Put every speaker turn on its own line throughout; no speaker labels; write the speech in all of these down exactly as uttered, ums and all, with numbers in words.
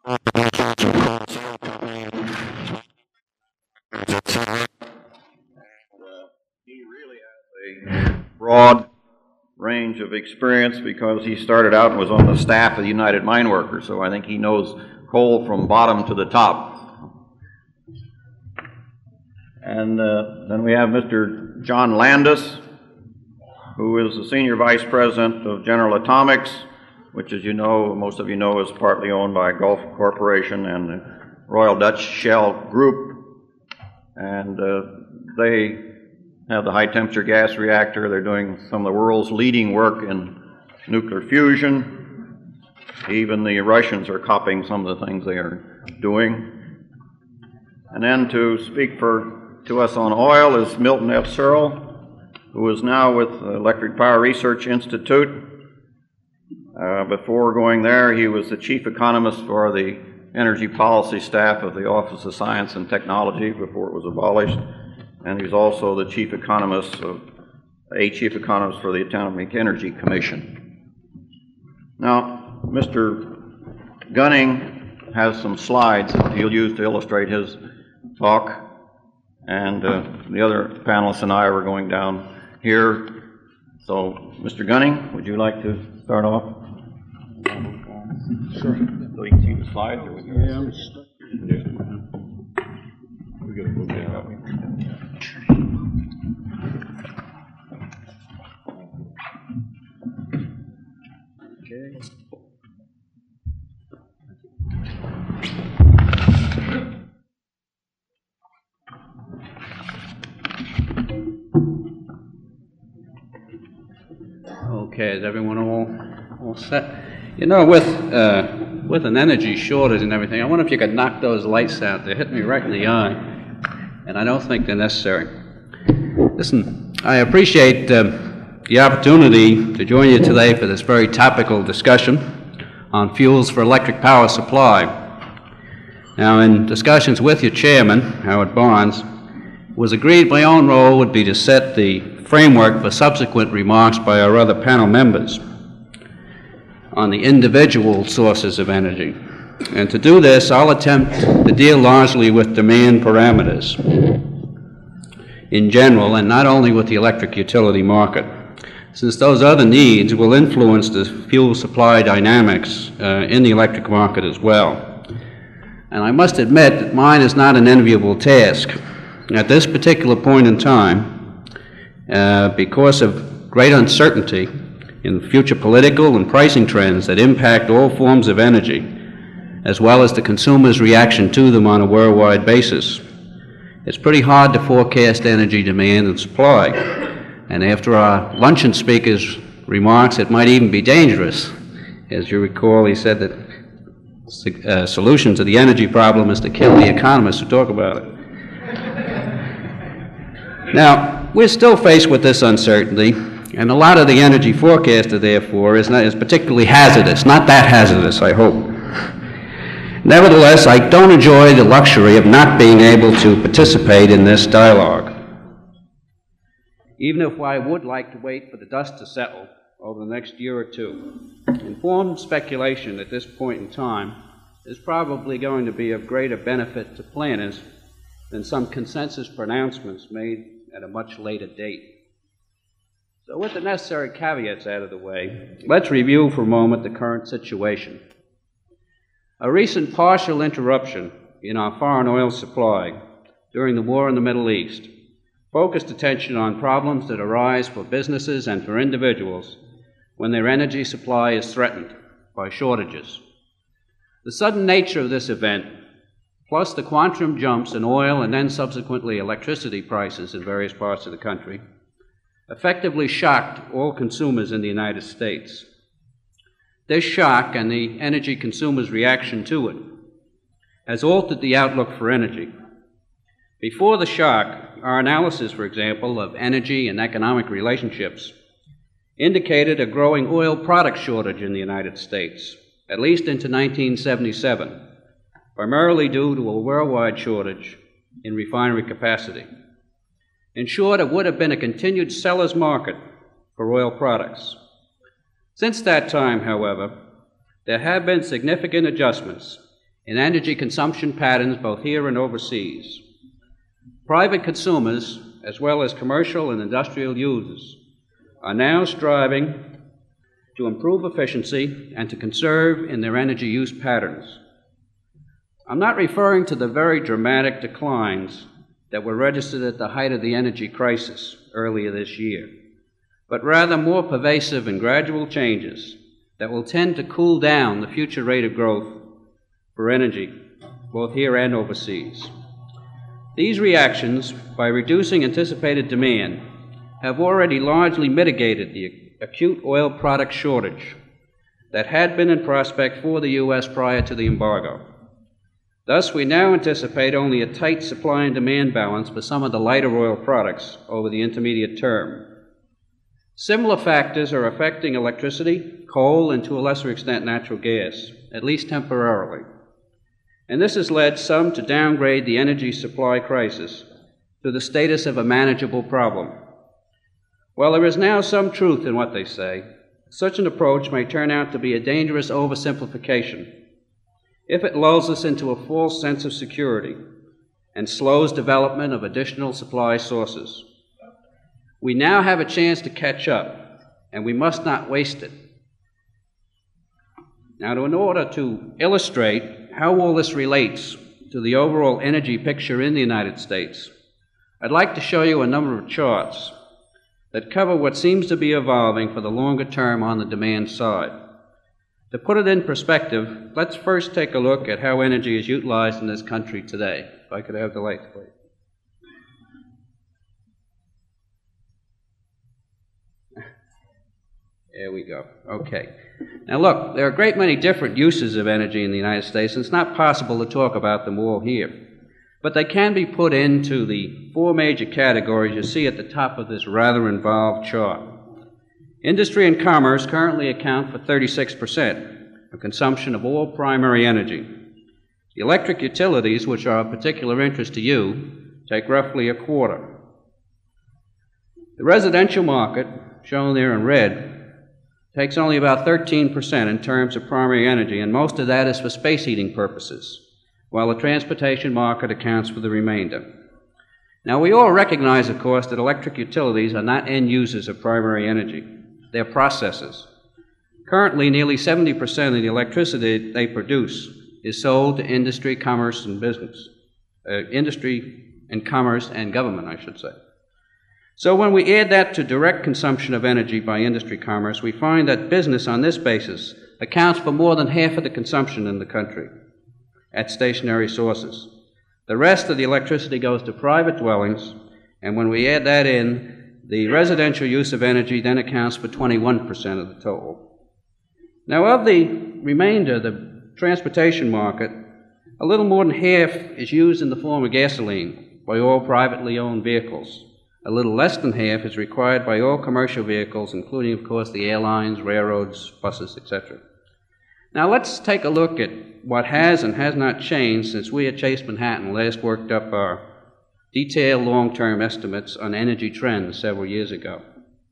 He really has a broad range of experience because he started out and was on the staff of the United Mine Workers, so I think he knows coal from bottom to the top. And uh, then we have Mister John Landis, who is the Senior Vice President of General Atomics, which, as you know, most of you know, is partly owned by Gulf Corporation and the Royal Dutch Shell Group. And uh, they have the high-temperature gas reactor. They're doing some of the world's leading work in nuclear fusion. Even the Russians are copying some of the things they are doing. And then to speak for to us on oil is Milton F. Searle, who is now with the Electric Power Research Institute. Uh, before going there, he was the chief economist for the energy policy staff of the Office of Science and Technology before it was abolished. And he's also the chief economist, of, a chief economist for the Atomic Energy Commission. Now, Mister Gunning has some slides that he'll use to illustrate his talk, and uh, the other panelists and I were going down here. So, Mister Gunning, would you like to start off? Sure. So you can see the slides? Or yeah, I'm stuck. We got to move that up. Okay.
Okay, is everyone all all set? You know, with uh, with an energy shortage and everything, I wonder if you could knock those lights out. They hit me right in the eye, and I don't think they're necessary. Listen, I appreciate uh, the opportunity to join you today for this very topical discussion on fuels for electric power supply. Now, in discussions with your chairman, Howard Barnes, it was agreed my own role would be to set the framework for subsequent remarks by our other panel members on the individual sources of energy. And to do this, I'll attempt to deal largely with demand parameters in general, and not only with the electric utility market, since those other needs will influence the fuel supply dynamics uh, in the electric market as well. And I must admit that mine is not an enviable task. At this particular point in time, uh, because of great uncertainty in future political and pricing trends that impact all forms of energy, as well as the consumer's reaction to them on a worldwide basis, it's pretty hard to forecast energy demand and supply. And after our luncheon speaker's remarks, it might even be dangerous. As you recall, he said that the uh, solution to the energy problem is to kill the economists who talk about it. Now, we're still faced with this uncertainty, and a lot of the energy forecasted, therefore, is, not, is particularly hazardous. Not that hazardous, I hope. Nevertheless, I don't enjoy the luxury of not being able to participate in this dialogue, even if I would like to wait for the dust to settle over the next year or two. Informed speculation at this point in time is probably going to be of greater benefit to planners than some consensus pronouncements made at a much later date. So with the necessary caveats out of the way, let's review for a moment the current situation. A recent partial interruption in our foreign oil supply during the war in the Middle East focused attention on problems that arise for businesses and for individuals when their energy supply is threatened by shortages. The sudden nature of this event, plus the quantum jumps in oil and then subsequently electricity prices in various parts of the country, effectively shocked all consumers in the United States. This shock and the energy consumers' reaction to it has altered the outlook for energy. Before the shock, our analysis, for example, of energy and economic relationships indicated a growing oil product shortage in the United States, at least into nineteen seventy-seven, primarily due to a worldwide shortage in refinery capacity. In short, it would have been a continued seller's market for oil products. Since that time, however, there have been significant adjustments in energy consumption patterns both here and overseas. Private consumers, as well as commercial and industrial users, are now striving to improve efficiency and to conserve in their energy use patterns. I'm not referring to the very dramatic declines that were registered at the height of the energy crisis earlier this year, but rather more pervasive and gradual changes that will tend to cool down the future rate of growth for energy, both here and overseas. These reactions, by reducing anticipated demand, have already largely mitigated the acute oil product shortage that had been in prospect for the U S prior to the embargo. Thus, we now anticipate only a tight supply and demand balance for some of the lighter oil products over the intermediate term. Similar factors are affecting electricity, coal, and to a lesser extent natural gas, at least temporarily. And this has led some to downgrade the energy supply crisis to the status of a manageable problem. While there is now some truth in what they say, such an approach may turn out to be a dangerous oversimplification if it lulls us into a false sense of security and slows development of additional supply sources. We now have a chance to catch up, and we must not waste it. Now, in order to illustrate how all this relates to the overall energy picture in the United States, I'd like to show you a number of charts that cover what seems to be evolving for the longer term on the demand side. To put it in perspective, let's first take a look at how energy is utilized in this country today. If I could have the lights, please. There we go. Okay. Now look, there are a great many different uses of energy in the United States, and it's not possible to talk about them all here. But they can be put into the four major categories you see at the top of this rather involved chart. Industry and commerce currently account for thirty-six percent of consumption of all primary energy. The electric utilities, which are of particular interest to you, take roughly a quarter. The residential market, shown there in red, takes only about thirteen percent in terms of primary energy, and most of that is for space heating purposes, while the transportation market accounts for the remainder. Now, we all recognize, of course, that electric utilities are not end users of primary energy. They're processors. Currently, nearly seventy percent of the electricity they produce is sold to industry, commerce, and business. Uh, industry and commerce and government, I should say. So when we add that to direct consumption of energy by industry commerce, we find that business on this basis accounts for more than half of the consumption in the country at stationary sources. The rest of the electricity goes to private dwellings, and when we add that in, the residential use of energy then accounts for twenty-one percent of the total. Now, of the remainder, the transportation market, a little more than half is used in the form of gasoline by all privately owned vehicles. A little less than half is required by all commercial vehicles, including, of course, the airlines, railroads, buses, et cetera. Now, let's take a look at what has and has not changed since we at Chase Manhattan last worked up our detailed long-term estimates on energy trends several years ago.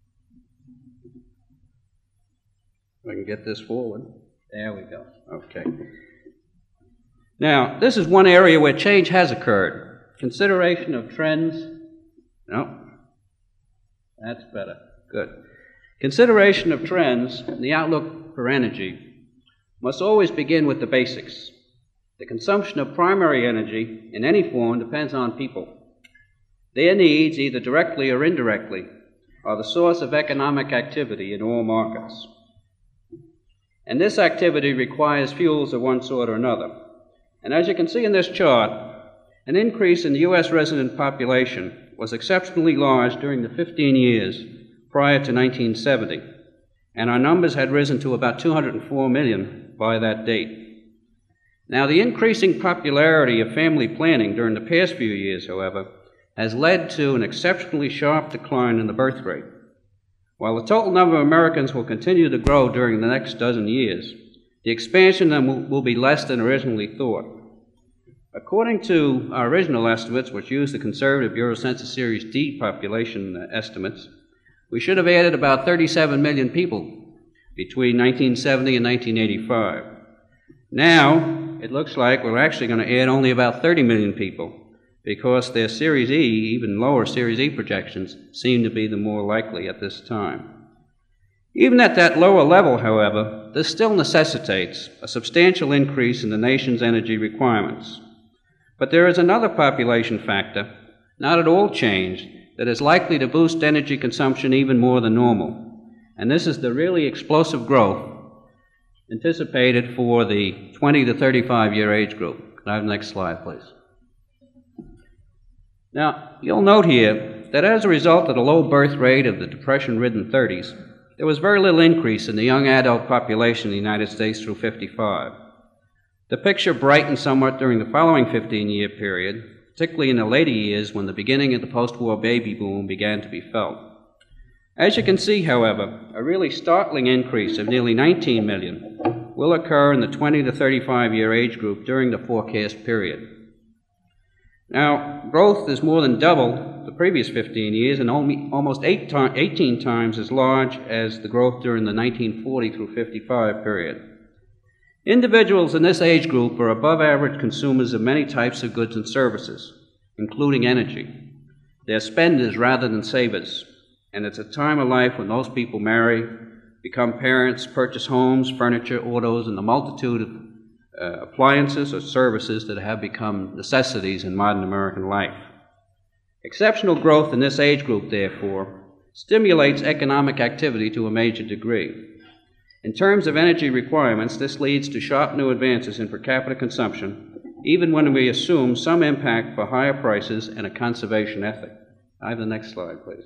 If I can get this forward. There we go. Okay. Now, this is one area where change has occurred. Consideration of trends. No. That's better. Good. Consideration of trends in the outlook for energy must always begin with the basics. The consumption of primary energy in any form depends on people. Their needs, either directly or indirectly, are the source of economic activity in all markets. And this activity requires fuels of one sort or another. And as you can see in this chart, an increase in the U S resident population was exceptionally large during the fifteen years prior to nineteen seventy, and our numbers had risen to about two hundred four million by that date. Now, the increasing popularity of family planning during the past few years, however, has led to an exceptionally sharp decline in the birth rate. While the total number of Americans will continue to grow during the next dozen years, the expansion will, will be less than originally thought. According to our original estimates, which used the conservative Bureau Census Series D population estimates, we should have added about thirty-seven million people between nineteen seventy and nineteen eighty-five. Now, it looks like we're actually going to add only about thirty million people, because their Series E, even lower Series E projections, seem to be the more likely at this time. Even at that lower level, however, this still necessitates a substantial increase in the nation's energy requirements. But there is another population factor, not at all changed, that is likely to boost energy consumption even more than normal. And this is the really explosive growth anticipated for the twenty to thirty-five year age group. Can I have the next slide, please? Now, you'll note here that as a result of the low birth rate of the depression-ridden thirties, there was very little increase in the young adult population in the United States through fifty-five. The picture brightened somewhat during the following fifteen year period, particularly in the later years when the beginning of the post-war baby boom began to be felt. As you can see, however, a really startling increase of nearly nineteen million will occur in the twenty to thirty-five year age group during the forecast period. Now, growth is more than double the previous fifteen years and only almost eight to eighteen times as large as the growth during the nineteen forty through fifty-five period. Individuals in this age group are above average consumers of many types of goods and services, including energy. They're spenders rather than savers, and it's a time of life when most people marry, become parents, purchase homes, furniture, autos, and the multitude of uh, appliances or services that have become necessities in modern American life. Exceptional growth in this age group, therefore, stimulates economic activity to a major degree. In terms of energy requirements, this leads to sharp new advances in per capita consumption, even when we assume some impact for higher prices and a conservation ethic. I have the next slide, please.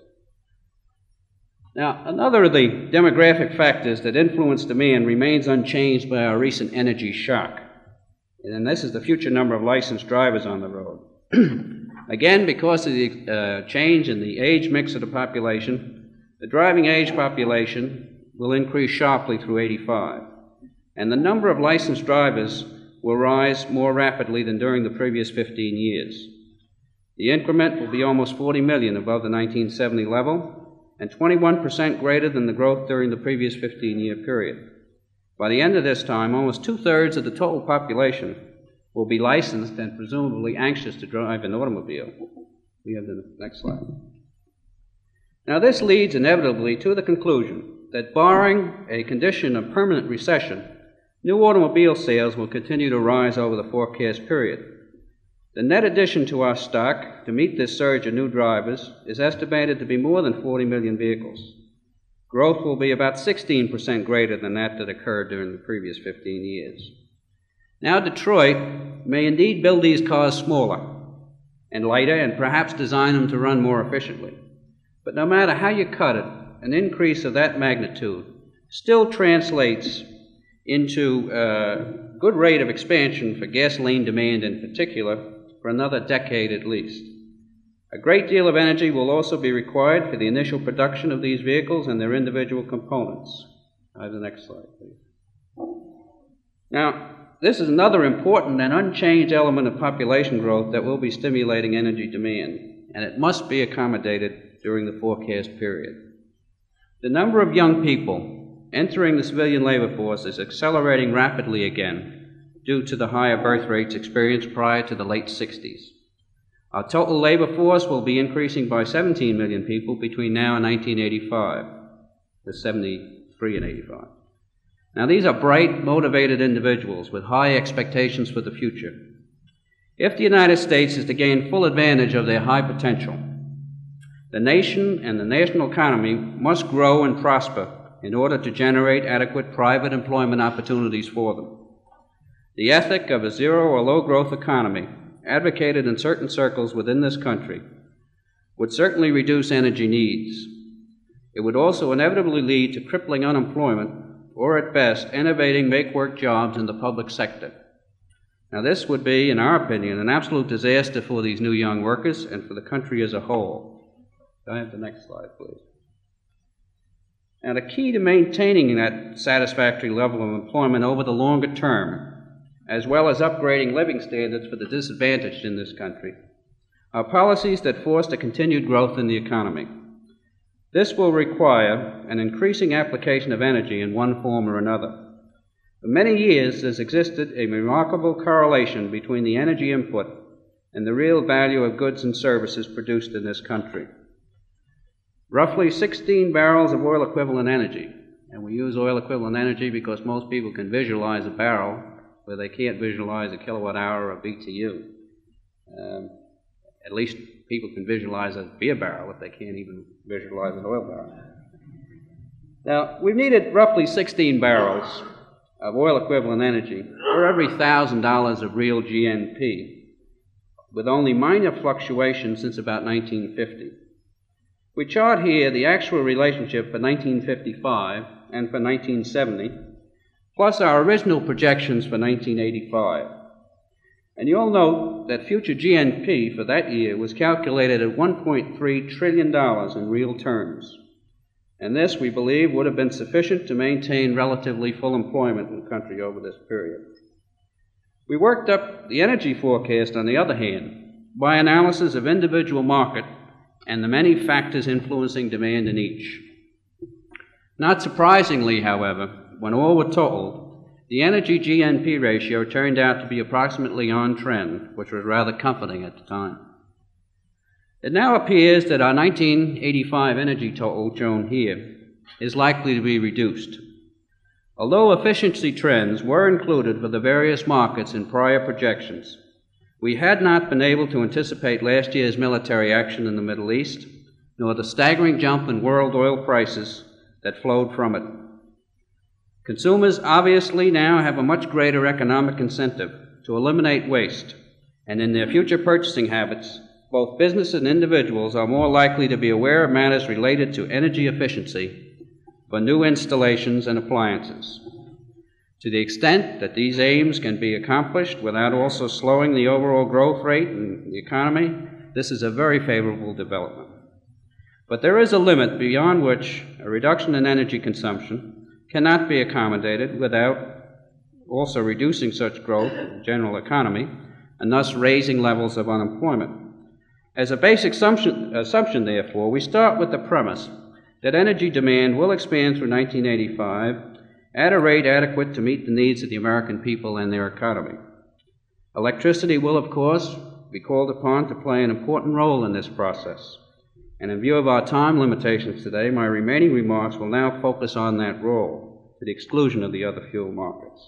Now, another of the demographic factors that influence demand remains unchanged by our recent energy shock, and this is the future number of licensed drivers on the road. Again, because of the uh, change in the age mix of the population, the driving age population will increase sharply through eighty-five, and the number of licensed drivers will rise more rapidly than during the previous fifteen years. The increment will be almost forty million above the nineteen seventy level, and twenty-one percent greater than the growth during the previous fifteen year period. By the end of this time, almost two-thirds of the total population will be licensed and presumably anxious to drive an automobile. We have the next slide. Now, this leads inevitably to the conclusion that barring a condition of permanent recession, new automobile sales will continue to rise over the forecast period. The net addition to our stock to meet this surge of new drivers is estimated to be more than forty million vehicles. Growth will be about sixteen percent greater than that that occurred during the previous fifteen years. Now, Detroit may indeed build these cars smaller and lighter and perhaps design them to run more efficiently. But no matter how you cut it, an increase of that magnitude still translates into a good rate of expansion for gasoline demand in particular for another decade at least. A great deal of energy will also be required for the initial production of these vehicles and their individual components. I have the next slide, please. Now, this is another important and unchanged element of population growth that will be stimulating energy demand, and it must be accommodated during the forecast period. The number of young people entering the civilian labor force is accelerating rapidly again due to the higher birth rates experienced prior to the late sixties. Our total labor force will be increasing by seventeen million people between now and nineteen eighty-five, the seventy-three and eighty-five. Now, these are bright, motivated individuals with high expectations for the future. If the United States is to gain full advantage of their high potential, the nation and the national economy must grow and prosper in order to generate adequate private employment opportunities for them. The ethic of a zero or low growth economy, advocated in certain circles within this country, would certainly reduce energy needs. It would also inevitably lead to crippling unemployment, or at best, innovating make-work jobs in the public sector. Now, this would be, in our opinion, an absolute disaster for these new young workers and for the country as a whole. Can I have the next slide, please? Now, the key to maintaining that satisfactory level of employment over the longer term, as well as upgrading living standards for the disadvantaged in this country, are policies that foster continued growth in the economy. This will require an increasing application of energy in one form or another. For many years, there's existed a remarkable correlation between the energy input and the real value of goods and services produced in this country. Roughly sixteen barrels of oil equivalent energy, and we use oil equivalent energy because most people can visualize a barrel where they can't visualize a kilowatt hour or a B T U. Um, at least people can visualize a beer barrel if they can't even visualize an oil barrel. Now, we've needed roughly sixteen barrels of oil equivalent energy for every one thousand dollars of real G N P, with only minor fluctuations since about nineteen fifty. We chart here the actual relationship for nineteen fifty-five and for nineteen seventy, plus our original projections for nineteen eighty-five. And you'll note that future G N P for that year was calculated at one point three trillion dollars in real terms. And this, we believe, would have been sufficient to maintain relatively full employment in the country over this period. We worked up the energy forecast, on the other hand, by analysis of individual market and the many factors influencing demand in each. Not surprisingly, however, when all were totaled, the energy G N P ratio turned out to be approximately on trend, which was rather comforting at the time. It now appears that our nineteen eighty-five energy total, shown here, is likely to be reduced. Although efficiency trends were included for the various markets in prior projections, we had not been able to anticipate last year's military action in the Middle East, nor the staggering jump in world oil prices that flowed from it. Consumers obviously now have a much greater economic incentive to eliminate waste, and in their future purchasing habits, both businesses and individuals are more likely to be aware of matters related to energy efficiency for new installations and appliances. To the extent that these aims can be accomplished without also slowing the overall growth rate in the economy, this is a very favorable development. But there is a limit beyond which a reduction in energy consumption cannot be accommodated without also reducing such growth in the general economy and thus raising levels of unemployment. As a basic assumption, assumption, therefore, we start with the premise that energy demand will expand through nineteen eighty-five at a rate adequate to meet the needs of the American people and their economy. Electricity will, of course, be called upon to play an important role in this process. And in view of our time limitations today, my remaining remarks will now focus on that role, to the exclusion of the other fuel markets.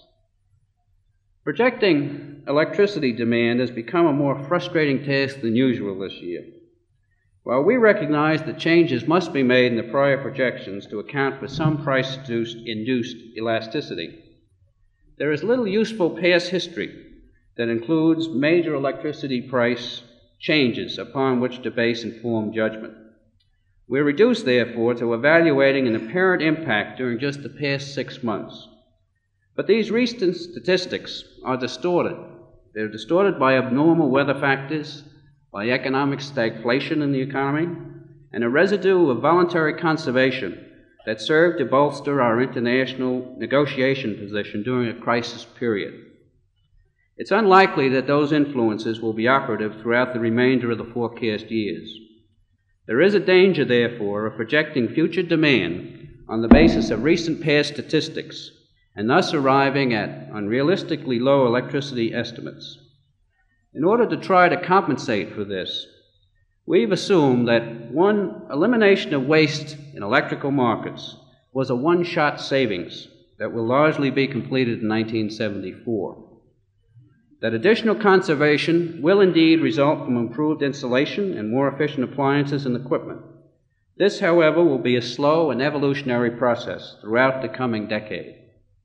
Projecting electricity demand has become a more frustrating task than usual this year. While we recognize that changes must be made in the prior projections to account for some price-induced elasticity, there is little useful past history that includes major electricity price changes upon which to base informed judgment. We're reduced, therefore, to evaluating an apparent impact during just the past six months. But these recent statistics are distorted. They're distorted by abnormal weather factors, by economic stagflation in the economy, and a residue of voluntary conservation that served to bolster our international negotiation position during a crisis period. It's unlikely that those influences will be operative throughout the remainder of the forecast years. There is a danger, therefore, of projecting future demand on the basis of recent past statistics and thus arriving at unrealistically low electricity estimates. In order to try to compensate for this, we've assumed that one elimination of waste in electrical markets was a one-shot savings that will largely be completed in nineteen seventy-four. That additional conservation will indeed result from improved insulation and more efficient appliances and equipment. This, however, will be a slow and evolutionary process throughout the coming decade.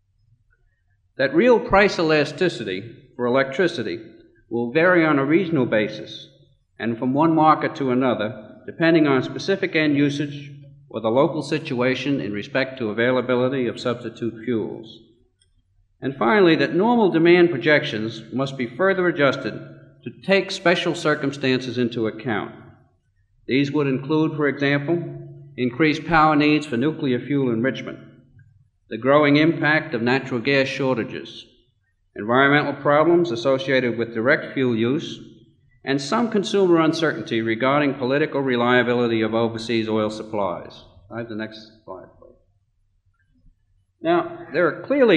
That real price elasticity for electricity will vary on a regional basis and from one market to another, depending on specific end usage or the local situation in respect to availability of substitute fuels. And finally, that normal demand projections must be further adjusted to take special circumstances into account. These would include, for example, increased power needs for nuclear fuel enrichment, the growing impact of natural gas shortages, environmental problems associated with direct fuel use, and some consumer uncertainty regarding political reliability of overseas oil supplies. I have the next slide, please. Now, there are clearly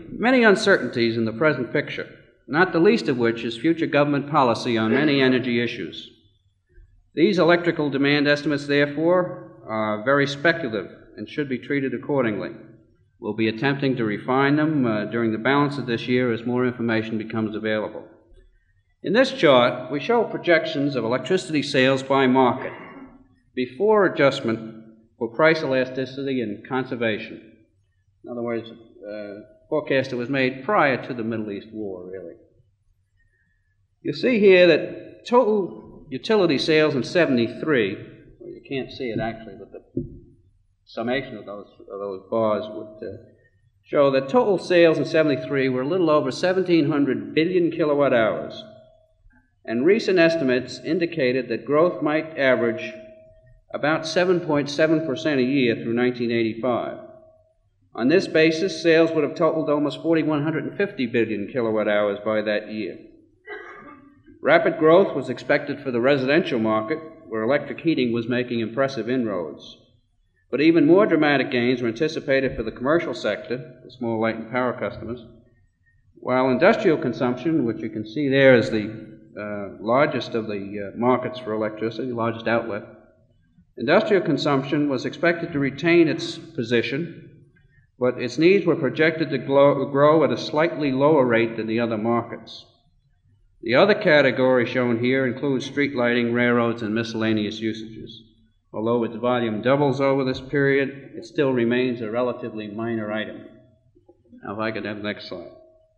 many uncertainties in the present picture, not the least of which is future government policy on many energy issues. These electrical demand estimates, therefore, are very speculative and should be treated accordingly. We'll be attempting to refine them uh, during the balance of this year as more information becomes available. In this chart, we show projections of electricity sales by market before adjustment for price elasticity and conservation. In other words, uh, forecast that was made prior to the Middle East war, really. You see here that total utility sales in seventy-three, well, you can't see it actually, but the summation of those, of those bars would uh, show that total sales in seventy-three were a little over seventeen hundred billion kilowatt hours. And recent estimates indicated that growth might average about seven point seven percent a year through nineteen eighty-five. On this basis, sales would have totaled almost four thousand one hundred fifty billion kilowatt hours by that year. Rapid growth was expected for the residential market, where electric heating was making impressive inroads. But even more dramatic gains were anticipated for the commercial sector, the small light and power customers, while industrial consumption, which you can see there is the uh, largest of the uh, markets for electricity, largest outlet, industrial consumption was expected to retain its position, but its needs were projected to grow, grow at a slightly lower rate than the other markets. The other category shown here includes street lighting, railroads, and miscellaneous usages. Although its volume doubles over this period, it still remains a relatively minor item. Now, if I could have the next slide.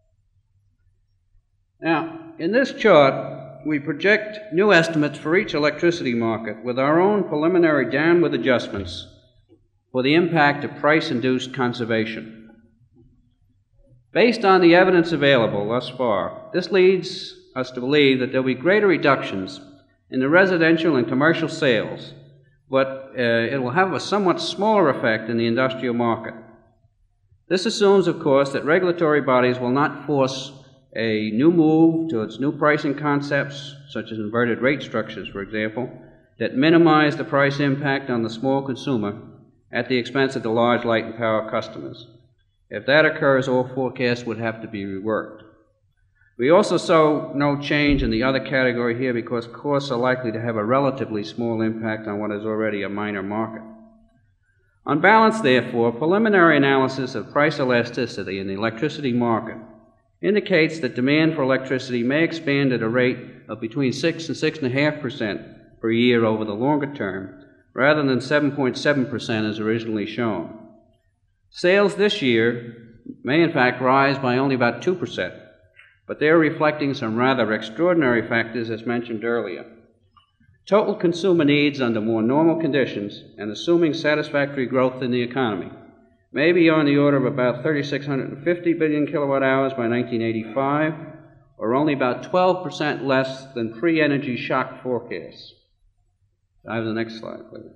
Now, in this chart, we project new estimates for each electricity market with our own preliminary downward adjustments for the impact of price-induced conservation. Based on the evidence available thus far, this leads us to believe that there will be greater reductions in the residential and commercial sales, but uh, it will have a somewhat smaller effect in the industrial market. This assumes, of course, that regulatory bodies will not force a new move towards new pricing concepts, such as inverted rate structures, for example, that minimize the price impact on the small consumer at the expense of the large light and power customers. If that occurs, all forecasts would have to be reworked. We also saw no change in the other category here because costs are likely to have a relatively small impact on what is already a minor market. On balance, therefore, preliminary analysis of price elasticity in the electricity market indicates that demand for electricity may expand at a rate of between six and six point five percent per year over the longer term, rather than seven point seven percent as originally shown. Sales this year may in fact rise by only about two percent, but they are reflecting some rather extraordinary factors as mentioned earlier. Total consumer needs under more normal conditions and assuming satisfactory growth in the economy may be on the order of about three thousand six hundred fifty billion kilowatt hours by nineteen eighty-five, or only about twelve percent less than pre-energy shock forecasts. I have the next slide, please.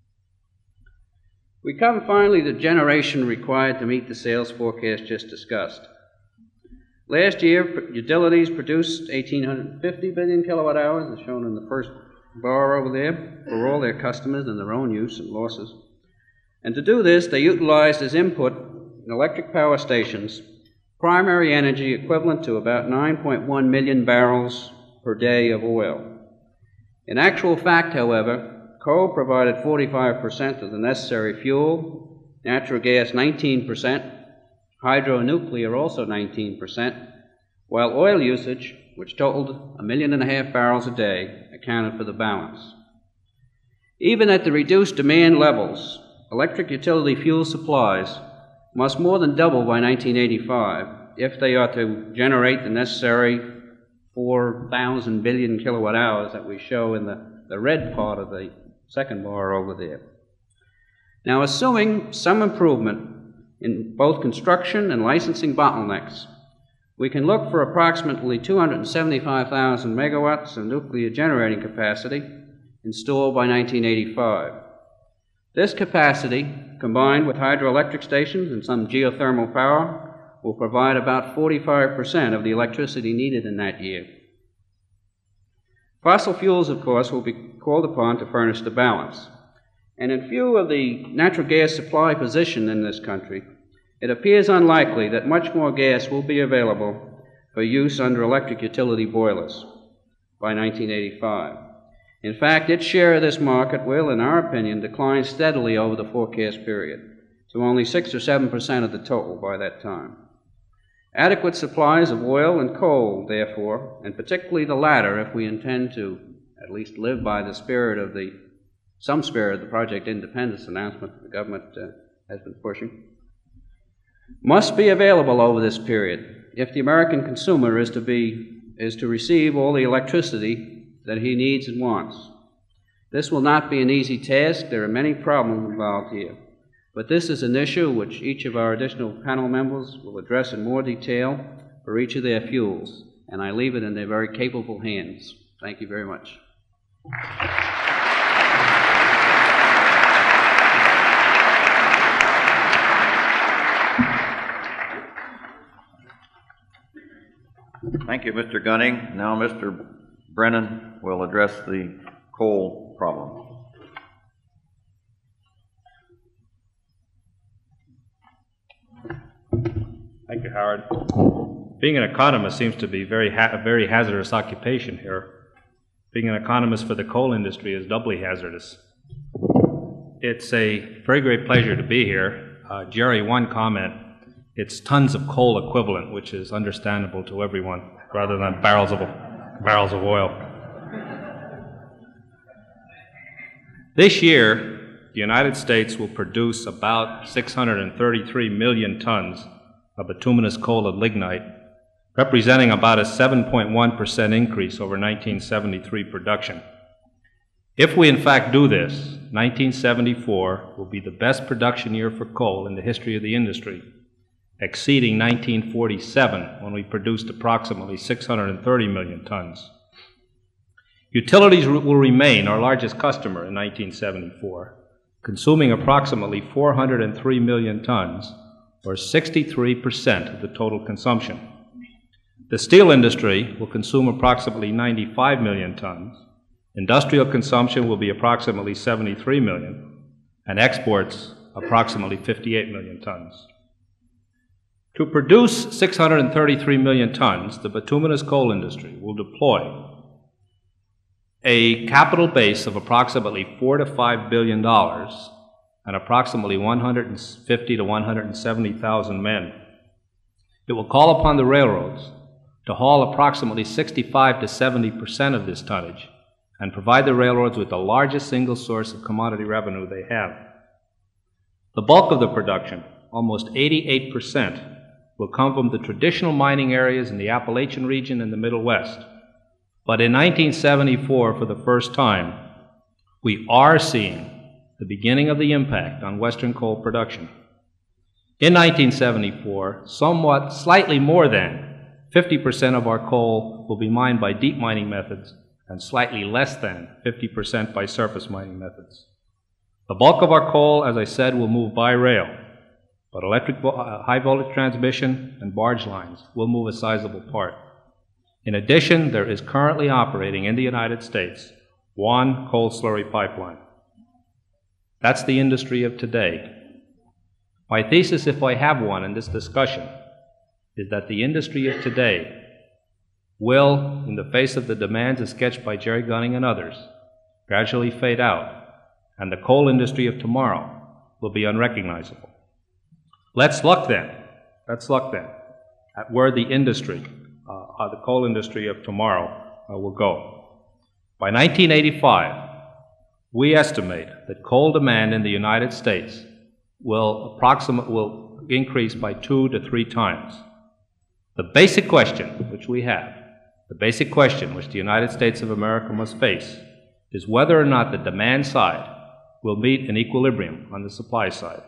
We come finally to the generation required to meet the sales forecast just discussed. Last year, utilities produced one thousand eight hundred fifty billion kilowatt hours, as shown in the first bar over there, for all their customers and their own use and losses. And to do this, they utilized as input in electric power stations primary energy equivalent to about nine point one million barrels per day of oil. In actual fact, however, coal provided forty-five percent of the necessary fuel, natural gas nineteen percent, hydronuclear also nineteen percent, while oil usage, which totaled a million and a half barrels a day, accounted for the balance. Even at the reduced demand levels, electric utility fuel supplies must more than double by nineteen eighty-five if they are to generate the necessary four thousand billion kilowatt hours that we show in the, the red part of the second bar over there. Now, assuming some improvement in both construction and licensing bottlenecks, we can look for approximately two hundred seventy-five thousand megawatts of nuclear generating capacity installed by nineteen eighty-five. This capacity, combined with hydroelectric stations and some geothermal power, will provide about forty-five percent of the electricity needed in that year. Fossil fuels, of course, will be called upon to furnish the balance. And in view of the natural gas supply position in this country, it appears unlikely that much more gas will be available for use under electric utility boilers by nineteen eighty-five. In fact, its share of this market will, in our opinion, decline steadily over the forecast period to only six or seven percent of the total by that time. Adequate supplies of oil and coal, therefore, and particularly the latter if we intend to at least live by the spirit of the, some spirit of the Project Independence announcement the government uh, has been pushing, must be available over this period if the American consumer is to be, is to receive all the electricity that he needs and wants. This will not be an easy task. There are many problems involved here. But this is an issue which each of our additional panel members will address in more detail for each of their fuels, and I leave it in their very capable hands. Thank you very much.
Thank you, Mister Gunning. Now Mister Brennan will address the coal problem.
Thank you, Howard. Being an economist seems to be very ha a very hazardous occupation here. Being an economist for the coal industry is doubly hazardous. It's a very great pleasure to be here. Uh, Jerry, one comment, it's tons of coal equivalent, which is understandable to everyone, rather than barrels of, barrels of oil. This year, the United States will produce about six hundred thirty-three million tons of bituminous coal and lignite, representing about a seven point one percent increase over nineteen seventy-three production. If we in fact do this, nineteen seventy-four will be the best production year for coal in the history of the industry, exceeding nineteen forty-seven when we produced approximately six hundred thirty million tons. Utilities will remain our largest customer in nineteen seventy-four, consuming approximately four hundred three million tons, or sixty-three percent of the total consumption. The steel industry will consume approximately ninety-five million tons, industrial consumption will be approximately seventy-three million, and exports approximately fifty-eight million tons. To produce six hundred thirty-three million tons, the bituminous coal industry will deploy a capital base of approximately four to five billion dollars and approximately one hundred fifty to one hundred seventy thousand men. It will call upon the railroads to haul approximately sixty-five to seventy percent of this tonnage and provide the railroads with the largest single source of commodity revenue they have. The bulk of the production, almost eighty-eight percent, will come from the traditional mining areas in the Appalachian region and the Middle West. But in nineteen seventy-four, for the first time, we are seeing the beginning of the impact on Western coal production. In nineteen seventy-four, somewhat slightly more than fifty percent of our coal will be mined by deep mining methods and slightly less than fifty percent by surface mining methods. The bulk of our coal, as I said, will move by rail, but electric uh, high voltage transmission and barge lines will move a sizable part. In addition, there is currently operating in the United States one coal slurry pipeline. That's the industry of today. My thesis, if I have one in this discussion, is that the industry of today will, in the face of the demands as sketched by Jerry Gunning and others, gradually fade out, and the coal industry of tomorrow will be unrecognizable. Let's look then, let's look then at where the industry, uh, the coal industry of tomorrow uh, will go. By nineteen eighty-five, we estimate that coal demand in the United States will approximate, will increase by two to three times. The basic question which we have, the basic question which the United States of America must face, is whether or not the demand side will meet an equilibrium on the supply side.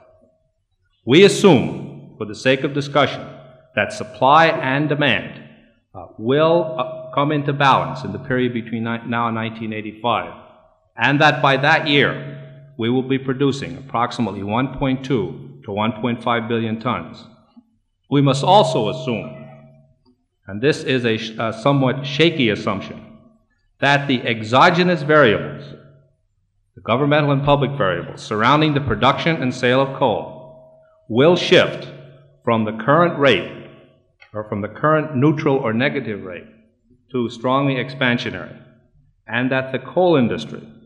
We assume, for the sake of discussion, that supply and demand uh, will uh, come into balance in the period between now and nineteen eighty-five, and that by that year we will be producing approximately one point two to one point five billion tons. We must also assume, and this is a, sh a somewhat shaky assumption, that the exogenous variables, the governmental and public variables surrounding the production and sale of coal, will shift from the current rate, or from the current neutral or negative rate, to strongly expansionary, and that the coal industry